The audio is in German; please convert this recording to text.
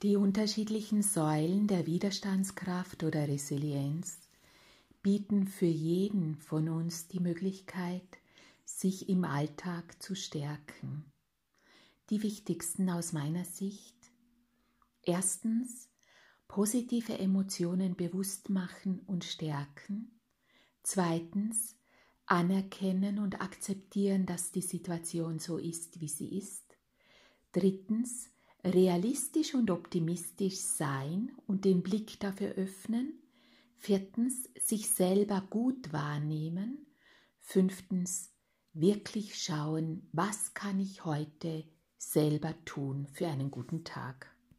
Die unterschiedlichen Säulen der Widerstandskraft oder Resilienz bieten für jeden von uns die Möglichkeit, sich im Alltag zu stärken. Die wichtigsten aus meiner Sicht: Erstens, positive Emotionen bewusst machen und stärken. Zweitens, anerkennen und akzeptieren, dass die Situation so ist, wie sie ist. Drittens, realistisch und optimistisch sein und den Blick dafür öffnen. Viertens, sich selber gut wahrnehmen. Fünftens, wirklich schauen, was kann ich heute selber tun für einen guten Tag.